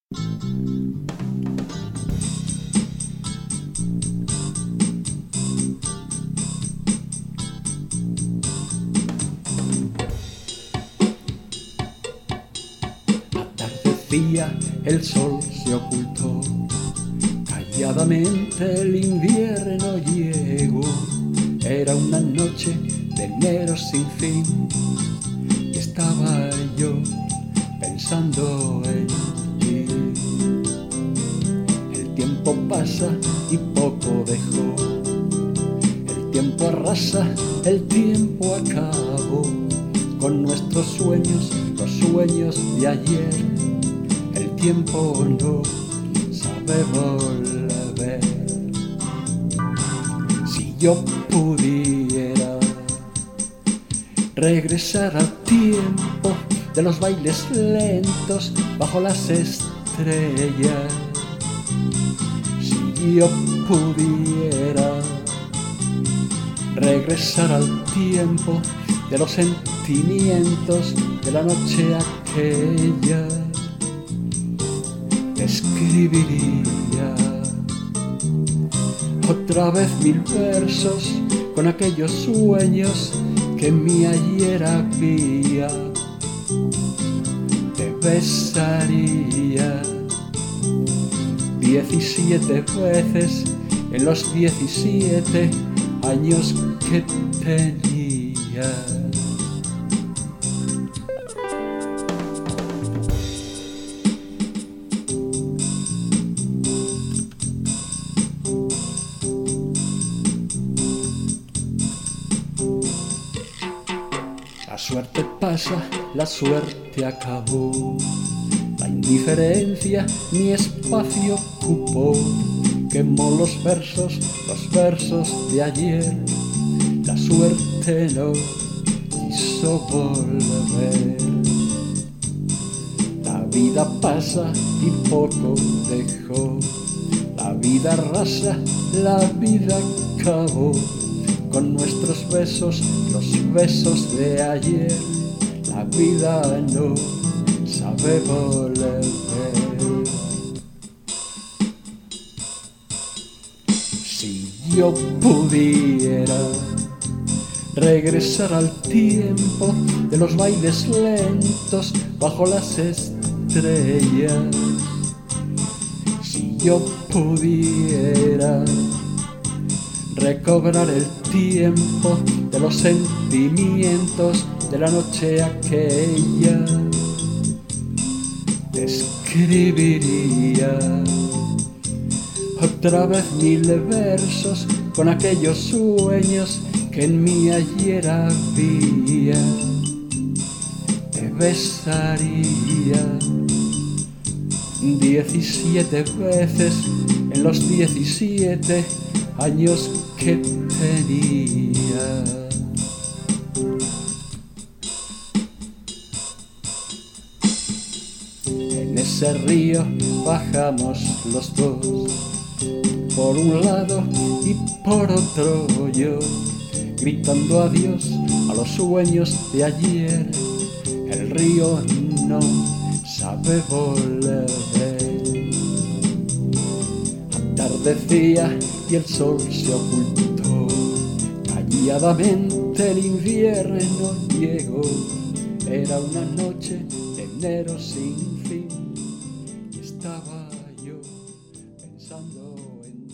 Atardecía, el sol se ocultó, calladamente el invierno llegó. Era una noche de enero sin fin y estaba yo pensando en ti. El tiempo pasa y poco dejó, el tiempo arrasa, el tiempo acabó con nuestros sueños, los sueños de ayer. El tiempo no sabe volver. Si yo pudiera regresar al tiempo de los bailes lentos bajo las estrellas, si yo pudiera regresar al tiempo de los sentimientos de la noche aquella, escribiría otra vez 1000 versos con aquellos sueños que en mi ayer había. Te besaría 17 veces en los 17 años que tenía. La suerte pasa, la suerte acabó, la indiferencia mi espacio ocupó, quemó los versos de ayer, la suerte no quiso volver. La vida pasa y poco dejó, la vida arrasa, la vida acabó con nuestros besos, los besos de ayer. La vida no sabe volver. Si yo pudiera regresar al tiempo de los bailes lentos bajo las estrellas, si yo pudiera recobrar el tiempo de los sentimientos de la noche aquella, te escribiría otra vez 1000 versos con aquellos sueños que en mí ayer había. Te besaría 17 veces en los 17 años que tenía. En ese río bajamos los dos, por un lado y por otro yo, gritando adiós a los sueños de ayer. El río no sabe volver. Atardecía y el sol se ocultó, calladamente el invierno llegó. Era una noche de enero sin fin y estaba yo pensando en